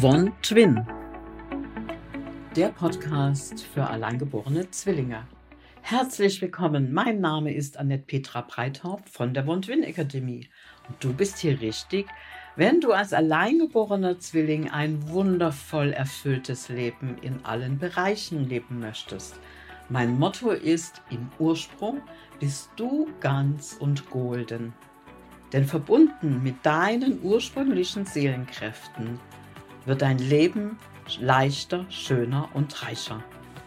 One Twin, der Podcast für alleingeborene Zwillinge. Herzlich willkommen, mein Name ist Annette Petra Breithaupt von der One Twin Akademie. Und du bist hier richtig, wenn du als alleingeborener Zwilling ein wundervoll erfülltes Leben in allen Bereichen leben möchtest. Mein Motto ist: Im Ursprung bist du ganz und golden. Denn verbunden mit deinen ursprünglichen Seelenkräften wird dein Leben leichter, schöner und reicher.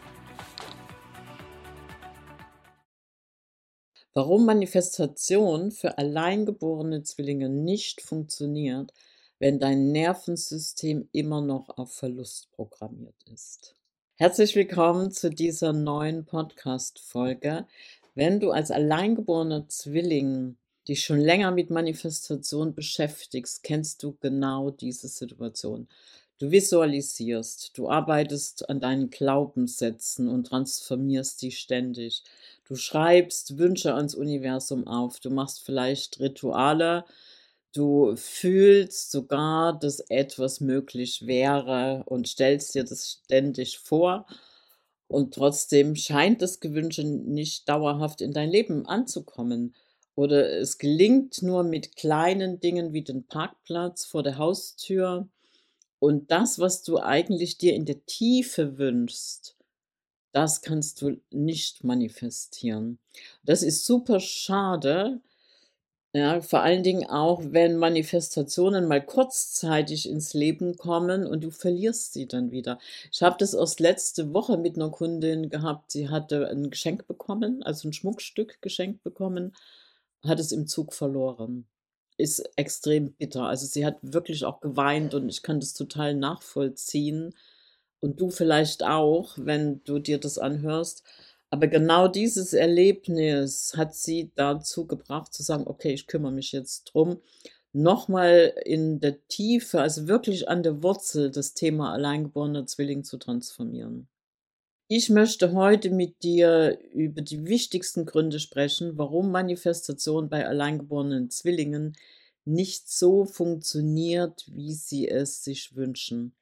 Warum Manifestation für alleingeborene Zwillinge nicht funktioniert, wenn dein Nervensystem immer noch auf Verlust programmiert ist. Herzlich willkommen zu dieser neuen Podcast-Folge. Wenn du als alleingeborener Zwilling dich schon länger mit Manifestation beschäftigst, kennst du genau diese Situation. Du visualisierst, du arbeitest an deinen Glaubenssätzen und transformierst die ständig. Du schreibst Wünsche ans Universum auf, du machst vielleicht Rituale, du fühlst sogar, dass etwas möglich wäre und stellst dir das ständig vor. Und trotzdem scheint das Gewünsche nicht dauerhaft in dein Leben anzukommen. Oder es gelingt nur mit kleinen Dingen wie den Parkplatz vor der Haustür. Und das, was du eigentlich dir in der Tiefe wünschst, das kannst du nicht manifestieren. Das ist super schade, ja, vor allen Dingen auch, wenn Manifestationen mal kurzzeitig ins Leben kommen und du verlierst sie dann wieder. Ich habe das erst letzte Woche mit einer Kundin gehabt. Sie hatte ein Geschenk bekommen, also ein Schmuckstück geschenkt bekommen, hat es im Zug verloren. Ist extrem bitter. Also, sie hat wirklich auch geweint und ich kann das total nachvollziehen und du vielleicht auch, wenn du dir das anhörst. Aber genau dieses Erlebnis hat sie dazu gebracht zu sagen: „Okay, ich kümmere mich jetzt drum“, noch mal in der Tiefe, also wirklich an der Wurzel das Thema alleingeborener Zwilling zu transformieren. Ich möchte heute mit dir über die wichtigsten Gründe sprechen, warum Manifestation bei alleingeborenen Zwillingen nicht so funktioniert, wie sie es sich wünschen,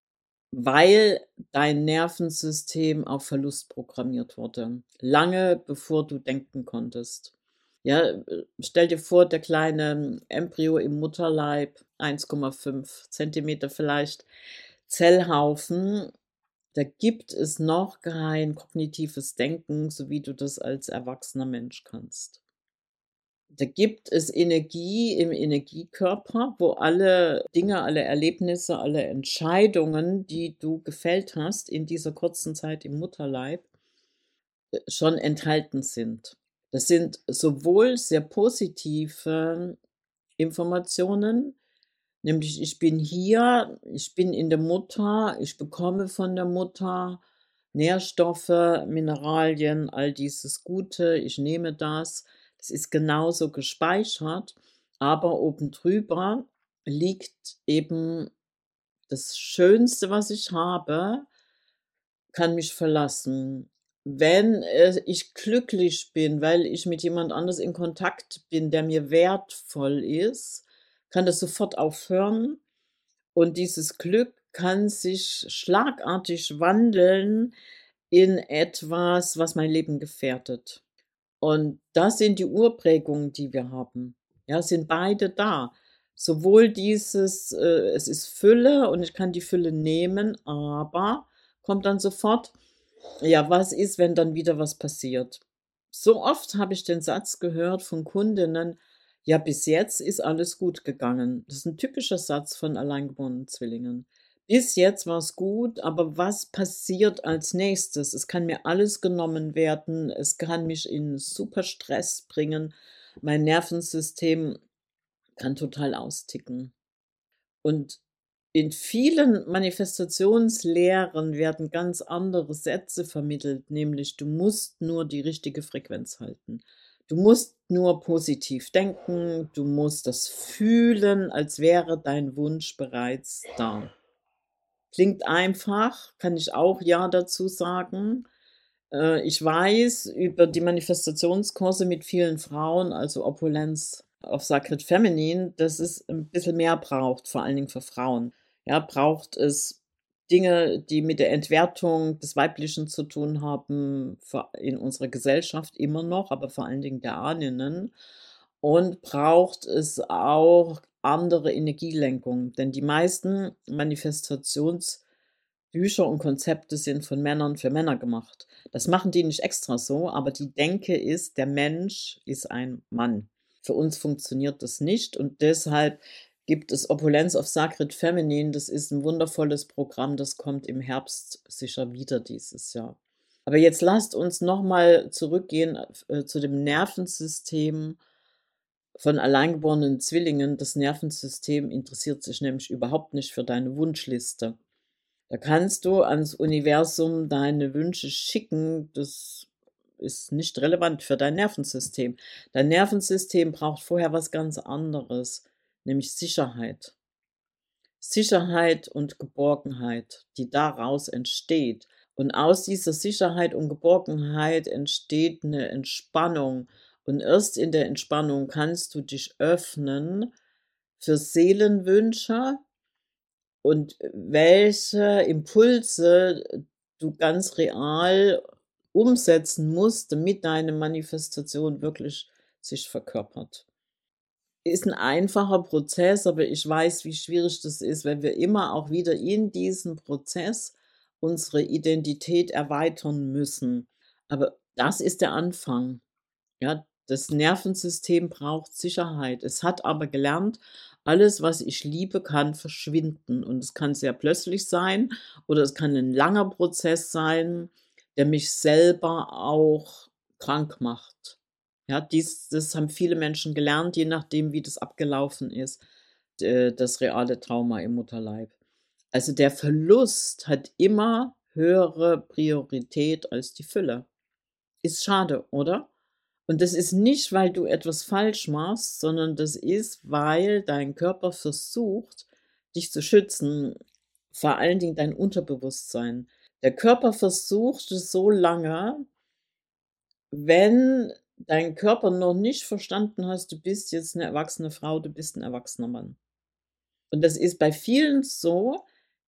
weil dein Nervensystem auf Verlust programmiert wurde, lange bevor du denken konntest. Ja, stell dir vor, der kleine Embryo im Mutterleib, 1,5 Zentimeter vielleicht, Zellhaufen, da gibt es noch kein kognitives Denken, so wie du das als erwachsener Mensch kannst. Da gibt es Energie im Energiekörper, wo alle Dinge, alle Erlebnisse, alle Entscheidungen, die du gefällt hast in dieser kurzen Zeit im Mutterleib, schon enthalten sind. Das sind sowohl sehr positive Informationen, nämlich ich bin hier, ich bin in der Mutter, ich bekomme von der Mutter Nährstoffe, Mineralien, all dieses Gute, ich nehme das. Das ist genauso gespeichert, aber oben drüber liegt eben das Schönste, was ich habe, kann mich verlassen. Wenn, ich glücklich bin, weil ich mit jemand anders in Kontakt bin, der mir wertvoll ist, kann das sofort aufhören und dieses Glück kann sich schlagartig wandeln in etwas, was mein Leben gefährdet. Und das sind die Urprägungen, die wir haben. Ja, sind beide da. Sowohl dieses, es ist Fülle und ich kann die Fülle nehmen, aber kommt dann sofort, ja, was ist, wenn dann wieder was passiert? So oft habe ich den Satz gehört von Kundinnen: „Ja, bis jetzt ist alles gut gegangen.“ Das ist ein typischer Satz von alleingeborenen Zwillingen. Bis jetzt war es gut, aber was passiert als Nächstes? Es kann mir alles genommen werden. Es kann mich in super Stress bringen. Mein Nervensystem kann total austicken. Und in vielen Manifestationslehren werden ganz andere Sätze vermittelt, nämlich du musst nur die richtige Frequenz halten. Du musst nur positiv denken, du musst das fühlen, als wäre dein Wunsch bereits da. Klingt einfach, kann ich auch ja dazu sagen. Ich weiß über die Manifestationskurse mit vielen Frauen, also Opulenz of Sacred Feminine, dass es ein bisschen mehr braucht, vor allen Dingen für Frauen. Ja, braucht es Dinge, die mit der Entwertung des Weiblichen zu tun haben, vor in unserer Gesellschaft immer noch, aber vor allen Dingen der Ahnen. Und braucht es auch andere Energielenkung, denn die meisten Manifestationsbücher und Konzepte sind von Männern für Männer gemacht. Das machen die nicht extra so, aber die Denke ist, der Mensch ist ein Mann. Für uns funktioniert das nicht und deshalb gibt es Opulence of Sacred Feminine. Das ist ein wundervolles Programm, das kommt im Herbst sicher wieder dieses Jahr. Aber jetzt lasst uns noch mal zurückgehen, zu dem Nervensystem von alleingeborenen Zwillingen. Das Nervensystem interessiert sich nämlich überhaupt nicht für deine Wunschliste. Da kannst du ans Universum deine Wünsche schicken, das ist nicht relevant für dein Nervensystem. Dein Nervensystem braucht vorher was ganz anderes, nämlich Sicherheit. Sicherheit und Geborgenheit, die daraus entsteht. Und aus dieser Sicherheit und Geborgenheit entsteht eine Entspannung. Und erst in der Entspannung kannst du dich öffnen für Seelenwünsche und welche Impulse du ganz real umsetzen musst, damit deine Manifestation wirklich sich verkörpert. Ist ein einfacher Prozess, aber ich weiß, wie schwierig das ist, wenn wir immer auch wieder in diesem Prozess unsere Identität erweitern müssen. Aber das ist der Anfang. Ja, das Nervensystem braucht Sicherheit. Es hat aber gelernt, alles, was ich liebe, kann verschwinden. Und es kann sehr plötzlich sein oder es kann ein langer Prozess sein, der mich selber auch krank macht. Ja, das haben viele Menschen gelernt, je nachdem, wie das abgelaufen ist, das reale Trauma im Mutterleib. Also der Verlust hat immer höhere Priorität als die Fülle. Ist schade, oder? Und das ist nicht, weil du etwas falsch machst, sondern das ist, weil dein Körper versucht, dich zu schützen, vor allen Dingen dein Unterbewusstsein. Der Körper versucht es so lange, wenn dein Körper noch nicht verstanden hast, du bist jetzt eine erwachsene Frau, du bist ein erwachsener Mann. Und das ist bei vielen so,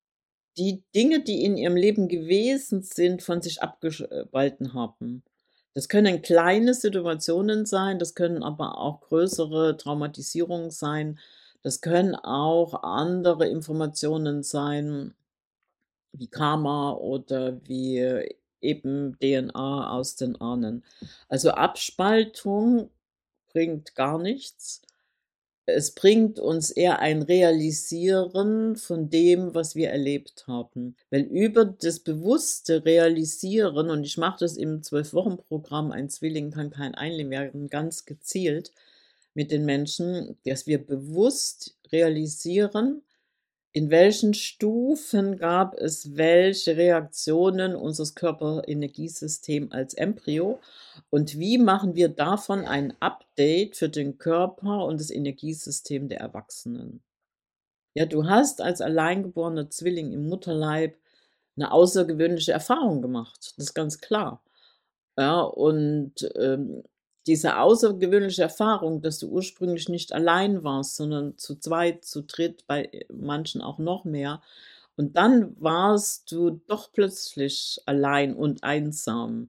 die Dinge, die in ihrem Leben gewesen sind, von sich abgespalten haben. Das können kleine Situationen sein, das können aber auch größere Traumatisierungen sein. Das können auch andere Informationen sein, wie Karma oder wie eben DNA aus den Ahnen. Also Abspaltung bringt gar nichts. Es bringt uns eher ein Realisieren von dem, was wir erlebt haben. Weil über das bewusste Realisieren, und ich mache das im 12-Wochen-Programm „Ein Zwilling kann kein Einling werden“, ganz gezielt mit den Menschen, dass wir bewusst realisieren, in welchen Stufen gab es welche Reaktionen unseres Körperenergiesystem als Embryo und wie machen wir davon ein Update für den Körper und das Energiesystem der Erwachsenen? Ja, du hast als alleingeborener Zwilling im Mutterleib eine außergewöhnliche Erfahrung gemacht, das ist ganz klar. Ja, und, diese außergewöhnliche Erfahrung, dass du ursprünglich nicht allein warst, sondern zu zweit, zu dritt, bei manchen auch noch mehr. Und dann warst du doch plötzlich allein und einsam.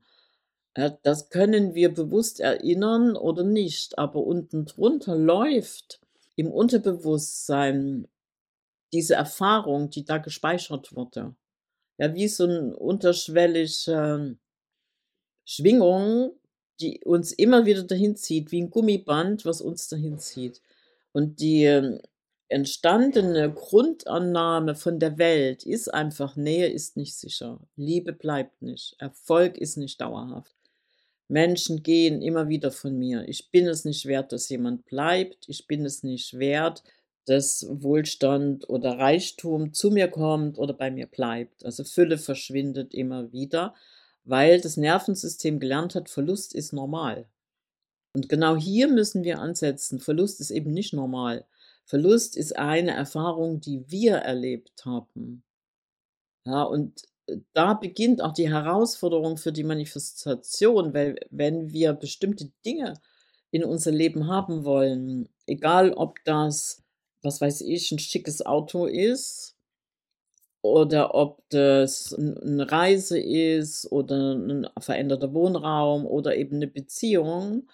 Das können wir bewusst erinnern oder nicht, aber unten drunter läuft im Unterbewusstsein diese Erfahrung, die da gespeichert wurde. Ja, wie so 'n unterschwelliger Schwingung, die uns immer wieder dahin zieht, wie 'n Gummiband, was uns dahin zieht. Und die, entstandene Grundannahme von der Welt ist einfach: Nähe ist nicht sicher, Liebe bleibt nicht, Erfolg ist nicht dauerhaft. Menschen gehen immer wieder von mir. Ich bin es nicht wert, dass jemand bleibt. Ich bin es nicht wert, dass Wohlstand oder Reichtum zu mir kommt oder bei mir bleibt. Also Fülle verschwindet immer wieder, weil das Nervensystem gelernt hat, Verlust ist normal. Und genau hier müssen wir ansetzen. Verlust ist eben nicht normal. Verlust ist eine Erfahrung, die wir erlebt haben. Ja, und, da beginnt auch die Herausforderung für die Manifestation, weil wenn wir bestimmte Dinge in unser Leben haben wollen, egal ob das, was weiß ich, ein schickes Auto ist oder ob das 'ne Reise ist oder 'n veränderter Wohnraum oder eben 'ne Beziehung.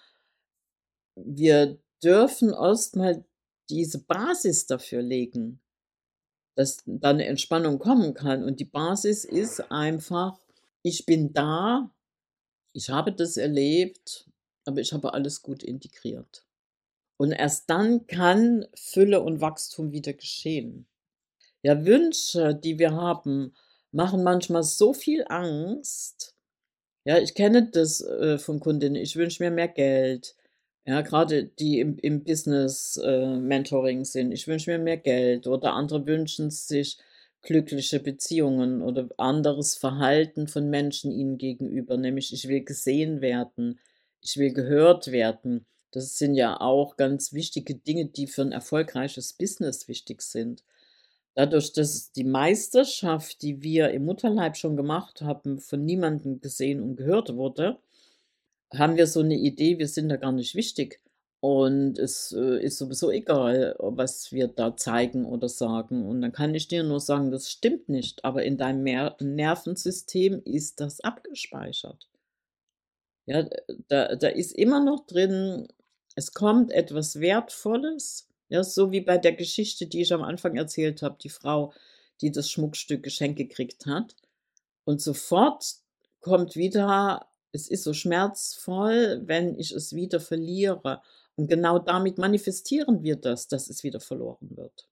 Wir dürfen erst mal diese Basis dafür legen, dass da 'ne Entspannung kommen kann. Und die Basis ist einfach: Ich bin da, ich habe das erlebt, aber ich habe alles gut integriert. Und erst dann kann Fülle und Wachstum wieder geschehen. Ja, Wünsche, die wir haben, machen manchmal so viel Angst. Ja, ich kenne das, von Kundinnen. Ich wünsche mir mehr Geld. Ja, grade die im Business, Mentoring sind. Ich wünsche mir mehr Geld oder andere wünschen sich glückliche Beziehungen oder anderes Verhalten von Menschen ihnen gegenüber, nämlich: „Ich will gesehen werden, ich will gehört werden.“ Das sind ja auch ganz wichtige Dinge, die für 'n erfolgreiches Business wichtig sind. Dadurch, dass die Meisterschaft, die wir im Mutterleib schon gemacht haben, von niemandem gesehen und gehört wurde, haben wir so 'ne Idee, wir sind da gar nicht wichtig. Und es, ist sowieso egal, was wir da zeigen oder sagen. Und dann kann ich dir nur sagen, das stimmt nicht, aber in deinem Nervensystem ist das abgespeichert. Ja, da ist immer noch drin, es kommt etwas Wertvolles, ja, so wie bei der Geschichte, die ich am Anfang erzählt habe, die Frau, die das Schmuckstück geschenkt gekriegt hat. Und sofort kommt wieder, es ist so schmerzvoll, wenn ich es wieder verliere. Und genau damit manifestieren wir das, dass es wieder verloren wird.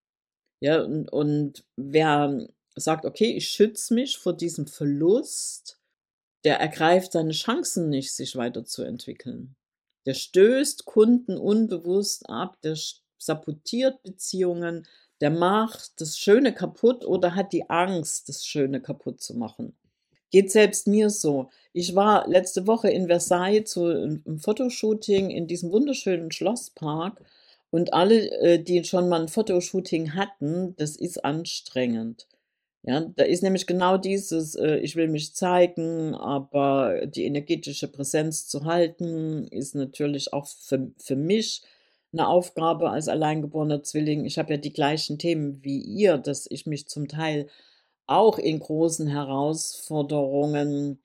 Ja, und wer sagt: „Okay, ich schütze mich vor diesem Verlust“, der ergreift seine Chancen nicht, sich weiterzuentwickeln. Der stößt Kunden unbewusst ab, der sabotiert Beziehungen, der macht das Schöne kaputt oder hat die Angst, das Schöne kaputt zu machen. Geht selbst mir so. Ich war letzte Woche in Versailles zu 'n Fotoshooting in diesem wunderschönen Schlosspark und alle, die schon mal 'n Fotoshooting hatten, das ist anstrengend. Ja, da ist nämlich genau dieses, ich will mich zeigen, aber die energetische Präsenz zu halten, ist natürlich auch für mich 'ne Aufgabe als alleingeborener Zwilling. Ich habe ja die gleichen Themen wie ihr, dass ich mich zum Teil auch in großen Herausforderungen,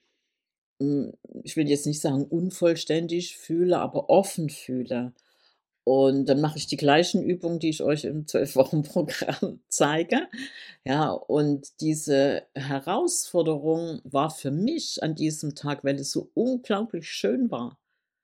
hm, ich will jetzt nicht sagen unvollständig fühle, aber offen fühle. Und dann mache ich die gleichen Übungen, die ich euch im 12 Wochen-Programm zeige. Ja, und diese Herausforderung war für mich an diesem Tag, weil es so unglaublich schön war.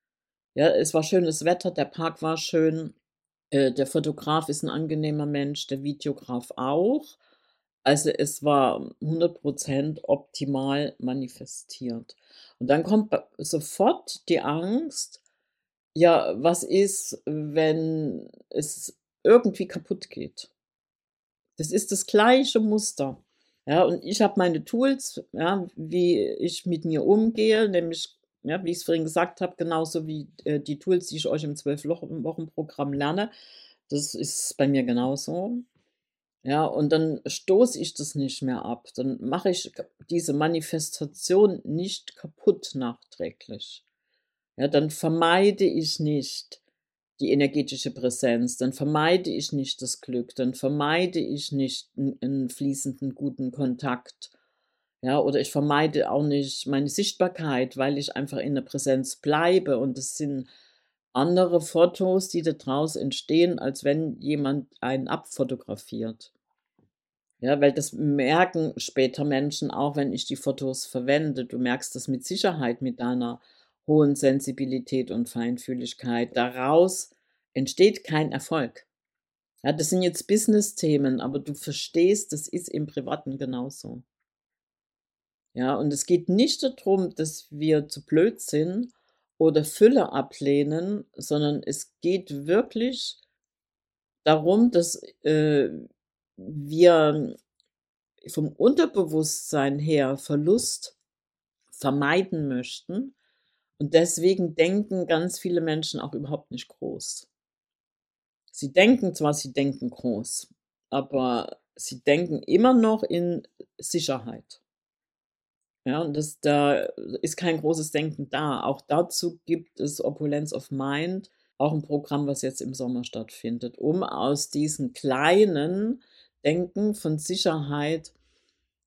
Ja, es war schönes Wetter, der Park war schön, der Fotograf ist 'n angenehmer Mensch, der Videograf auch. Also, es war 100% optimal manifestiert. Und dann kommt ba sofort die Angst: „Ja, was ist, wenn es irgendwie kaputt geht?“ Das ist das gleiche Muster. Ja, und ich habe meine Tools, ja, wie ich mit mir umgehe, nämlich, ja, wie ich's vorhin gesagt habe, genauso wie, die Tools, die ich euch im 12 Wochenprogramm lerne. Das ist bei mir genauso. Ja, und dann stoße ich das nicht mehr ab. Dann mache ich diese Manifestation nicht kaputt nachträglich. Ja, dann vermeide ich nicht die energetische Präsenz, dann vermeide ich nicht das Glück, dann vermeide ich nicht 'n fließenden guten Kontakt, ja, oder ich vermeide auch nicht meine Sichtbarkeit, weil ich einfach in der Präsenz bleibe und es sind andere Fotos, die da draus entstehen, als wenn jemand einen abfotografiert. Ja, weil das merken später Menschen auch, wenn ich die Fotos verwende. Du merkst das mit Sicherheit mit deiner hohen Sensibilität und Feinfühligkeit. Daraus entsteht kein Erfolg. Ja, das sind jetzt Business-Themen, aber du verstehst, das ist im Privaten genauso. Ja, und es geht nicht darum, dass wir zu blöd sind oder Fülle ablehnen, sondern es geht wirklich darum, dass, wir vom Unterbewusstsein her Verlust vermeiden möchten und deswegen denken ganz viele Menschen auch überhaupt nicht groß. Sie denken zwar, sie denken groß, aber sie denken immer noch in Sicherheit. Ja, und da ist kein großes Denken da. Auch dazu gibt es Opulence of Mind, auch ein Programm, was jetzt im Sommer stattfindet, um aus diesem kleinen Denken von Sicherheit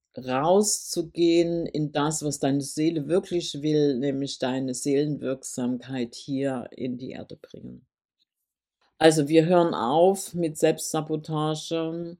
rauszugehen in das, was deine Seele wirklich will, nämlich deine Seelenwirksamkeit hier in die Erde bringen. Also, wir hören auf mit Selbstsabotage.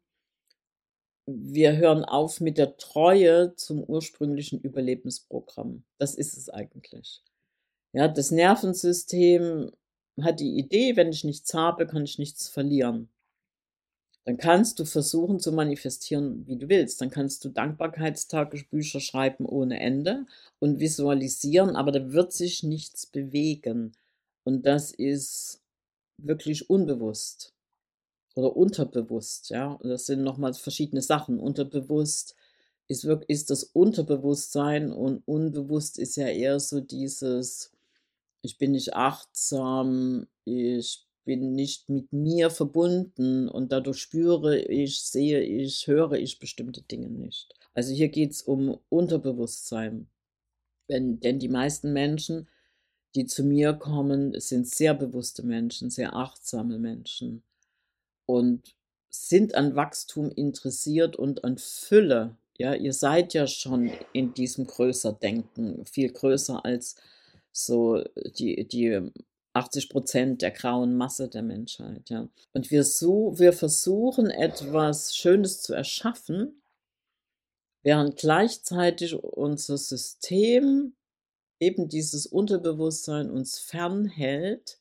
Wir hören auf mit der Treue zum ursprünglichen Überlebensprogramm. Das ist es eigentlich. Ja, das Nervensystem hat die Idee, wenn ich nichts habe, kann ich nichts verlieren. Dann kannst du versuchen zu manifestieren, wie du willst. Dann kannst du Dankbarkeitstagebücher schreiben ohne Ende und visualisieren, aber da wird sich nichts bewegen. Und das ist wirklich unbewusst oder unterbewusst, ja? Und das sind nochmals verschiedene Sachen. Unterbewusst ist das Unterbewusstsein und unbewusst ist ja eher so dieses: Ich bin nicht achtsam, ich bin nicht mit mir verbunden und dadurch spüre ich, sehe ich, höre ich bestimmte Dinge nicht. Also, hier geht's um Unterbewusstsein. Denn die meisten Menschen, die zu mir kommen, sind sehr bewusste Menschen, sehr achtsame Menschen und sind an Wachstum interessiert und an Fülle. Ja, ihr seid ja schon in diesem Größer-Denken, viel größer als so die 80% der grauen Masse der Menschheit, ja. Und wir versuchen, etwas Schönes zu erschaffen, während gleichzeitig unser System, eben dieses Unterbewusstsein, uns fernhält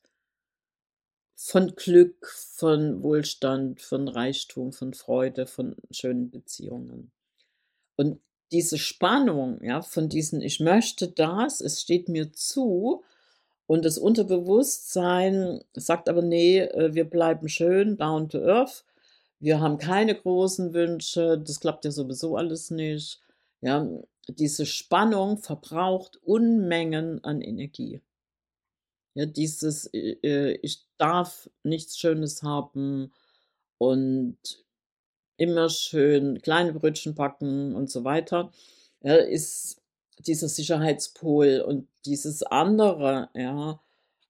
von Glück, von Wohlstand, von Reichtum, von Freude, von schönen Beziehungen. Und diese Spannung, ja, von diesen „Ich möchte das, es steht mir zu“, und das Unterbewusstsein sagt aber: „Ne, wir bleiben schön down to earth. Wir haben keine großen Wünsche, das klappt ja sowieso alles nicht.“ Ja, diese Spannung verbraucht Unmengen an Energie. Ja, dieses, „Ich darf nichts Schönes haben“ und immer schön kleine Brötchen backen und so weiter, ja, ist dieser Sicherheitspol und dieses andere, ja: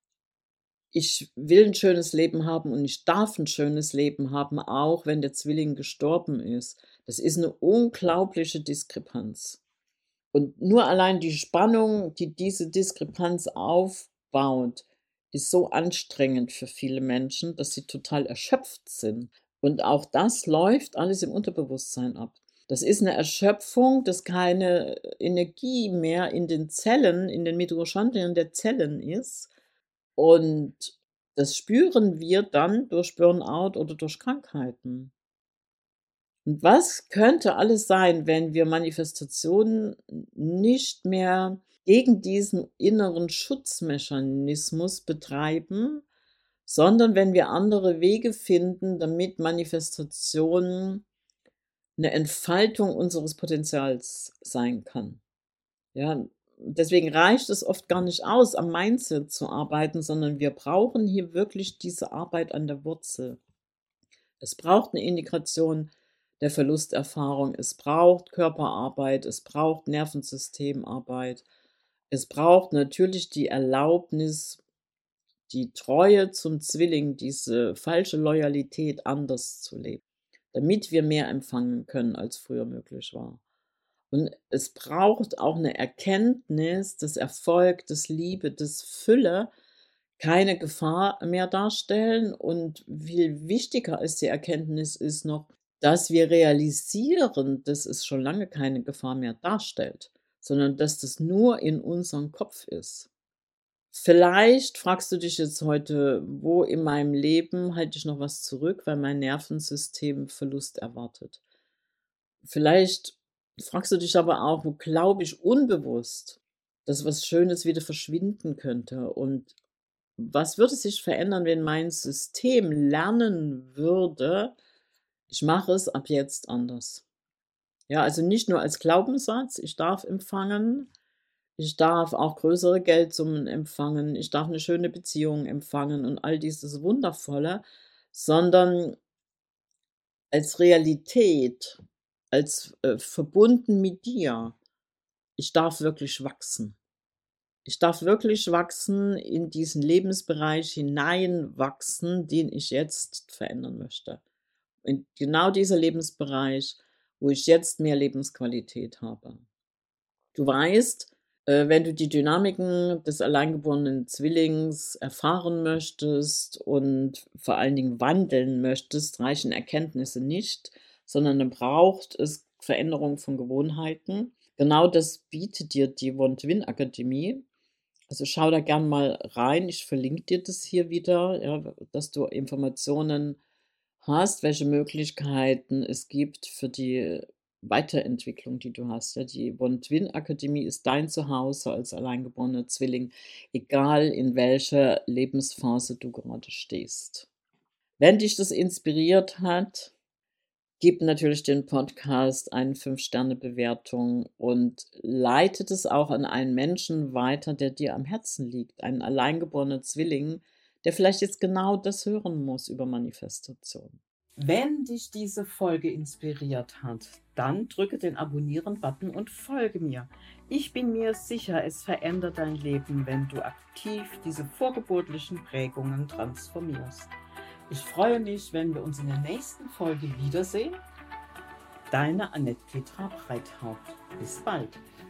„Ich will 'n schönes Leben haben und ich darf 'n schönes Leben haben, auch wenn der Zwilling gestorben ist.“ Das ist 'ne unglaubliche Diskrepanz. Und nur allein die Spannung, die diese Diskrepanz aufbaut, ist so anstrengend für viele Menschen, dass sie total erschöpft sind. Und auch das läuft alles im Unterbewusstsein ab. Das ist 'ne Erschöpfung, dass keine Energie mehr in den Zellen, in den Mitochondrien der Zellen ist. Und das spüren wir dann durch Burnout oder durch Krankheiten. Und was könnte alles sein, wenn wir Manifestationen nicht mehr gegen diesen inneren Schutzmechanismus betreiben, sondern wenn wir andere Wege finden, damit Manifestation 'ne Entfaltung unseres Potenzials sein kann. Ja, deswegen reicht es oft gar nicht aus, am Mindset zu arbeiten, sondern wir brauchen hier wirklich diese Arbeit an der Wurzel. Es braucht 'ne Integration der Verlusterfahrung, es braucht Körperarbeit, es braucht Nervensystemarbeit. Es braucht natürlich die Erlaubnis, die Treue zum Zwilling, diese falsche Loyalität anders zu leben, damit wir mehr empfangen können, als früher möglich war. Und es braucht auch 'ne Erkenntnis, dass Erfolg, dass Liebe, dass Fülle keine Gefahr mehr darstellen und viel wichtiger als die Erkenntnis ist noch, dass wir realisieren, dass es schon lange keine Gefahr mehr darstellt, sondern dass das nur in unserem Kopf ist. Vielleicht fragst du dich jetzt heute: „Wo in meinem Leben halte ich noch was zurück, weil mein Nervensystem Verlust erwartet?“ Vielleicht fragst du dich aber auch: „Wo glaube ich unbewusst, dass was Schönes wieder verschwinden könnte?“ Und was würde sich verändern, wenn mein System lernen würde: „Ich mache es ab jetzt anders?“ Ja, also nicht nur als Glaubenssatz: „Ich darf empfangen, ich darf auch größere Geldsummen empfangen, ich darf 'ne schöne Beziehung empfangen“ und all dieses Wundervolle, sondern als Realität, als, verbunden mit dir. Ich darf wirklich wachsen. Ich darf wirklich wachsen, in diesen Lebensbereich hineinwachsen, den ich jetzt verändern möchte. In genau dieser Lebensbereich, wo ich jetzt mehr Lebensqualität habe. Du weißt, wenn du die Dynamiken des alleingeborenen Zwillings erfahren möchtest und vor allen Dingen wandeln möchtest, reichen Erkenntnisse nicht, sondern dann braucht es Veränderung von Gewohnheiten. Genau das bietet dir die One-to-Win-Akademie. Also, schau da gern mal rein. Ich verlinke dir das hier wieder, ja, dass du Informationen hast, welche Möglichkeiten es gibt für die Weiterentwicklung, die du hast. Ja, die One-Twin-Akademie ist dein Zuhause als alleingeborener Zwilling, egal in welcher Lebensphase du gerade stehst. Wenn dich das inspiriert hat, gib natürlich den Podcast eine 5-Sterne-Bewertung und leitet es auch an einen Menschen weiter, der dir am Herzen liegt, einen alleingeborener Zwilling, der vielleicht jetzt genau das hören muss über Manifestation. Wenn dich diese Folge inspiriert hat, dann drücke den Abonnieren-Button und folge mir. Ich bin mir sicher, es verändert dein Leben, wenn du aktiv diese vorgeburtlichen Prägungen transformierst. Ich freue mich, wenn wir uns in der nächsten Folge wiedersehen. Deine Annette Petra Breithaupt. Bis bald.